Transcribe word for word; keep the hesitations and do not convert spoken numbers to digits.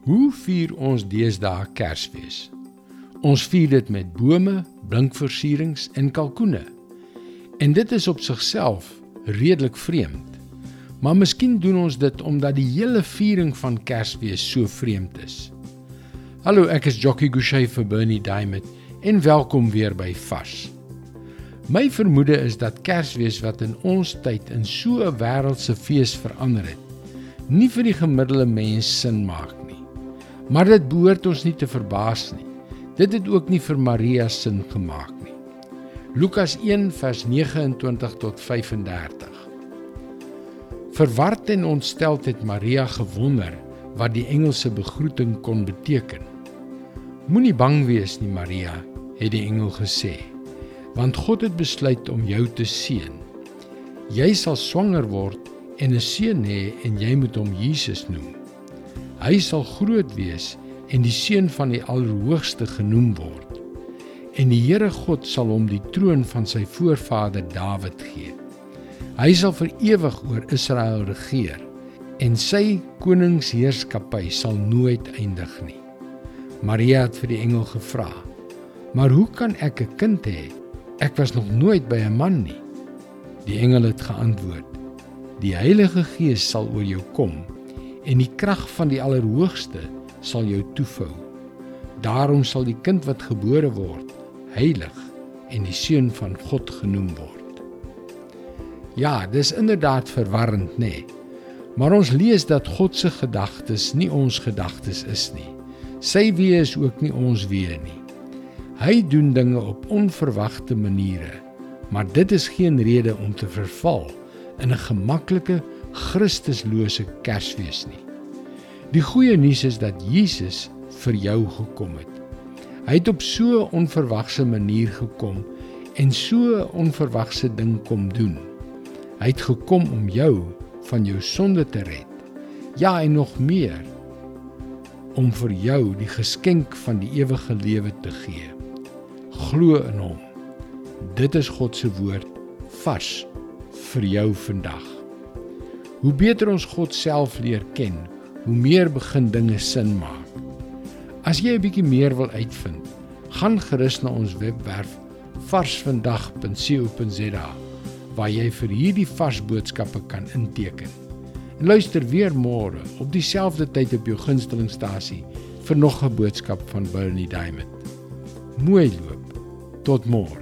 Hoe vier ons deesdae Kersfees? Ons vier dit met bome, blinkversierings en kalkoene. En dit is op sigself redelik vreemd. Maar miskien doen ons dit omdat die hele viering van Kersfees so vreemd is. Hallo, ek is Jockey Gouchee vir Bernie Diamond en welkom weer by Vars. My vermoede is dat Kersfees wat in ons tyd in so 'n wêreldse fees verander het, nie vir die gemiddelde mens sin maak nie. Maar dit behoort ons nie te verbaas nie. Dit het ook nie vir Maria sin gemaak nie. Lukas een vers negenentwintig tot vyfendertig. Verward en ontsteld het Maria gewonder wat die engelse begroeting kon beteken. Moenie bang wees nie, Maria, het die engel gesê, want God het besluit om jou te seën. Jy sal swanger word en 'n seun hê en jy moet hom Jesus noem. Hy sal groot wees en die seun van die Allerhoogste genoem word. En die Here God sal hom die troon van sy voorvader Dawid gee. Hy sal vir ewig oor Israel regeer en sy koningsheerskappy sal nooit eindig nie. Maria het vir die engel gevra, maar hoe kan ek 'n kind hê? Ek was nog nooit by 'n man nie. Die engel het geantwoord, die Heilige Gees sal oor jou kom en die krag van die Allerhoogste sal jou toevou. Daarom sal die kind wat gebore word, heilig en die seun van God genoem word. Ja, dis inderdaad verwarrend, nê? Nee. Maar ons lees dat God se gedagtes nie ons gedagtes is nie. Sy weë is ook nie ons weë nie. Hy doen dinge op onverwagte maniere, maar dit is geen rede om te verval in 'n gemaklike, Christuslose Kersfees nie. Die goeie nuus is dat Jesus vir jou gekom het. Hy het op so 'n onverwagse manier gekom en so 'n onverwagse ding kom doen. Hy het gekom om jou van jou sonde te red. Ja, en nog meer, om vir jou die geskenk van die ewige lewe te gee. Glo in hom. Dit is God se woord, vars vir jou vandag. Hoe beter ons God self leer ken, hoe meer begin dinge sin maak. As jy 'n bietjie meer wil uitvind, gaan gerus na ons webwerf varsvandag punt co punt za waar jy vir hierdie vars boodskappe kan inteken. En luister weer môre op dieselfde tyd op jou gunstelingstasie vir nog 'n boodskap van Bernie Diamond. Mooi loop. Tot môre.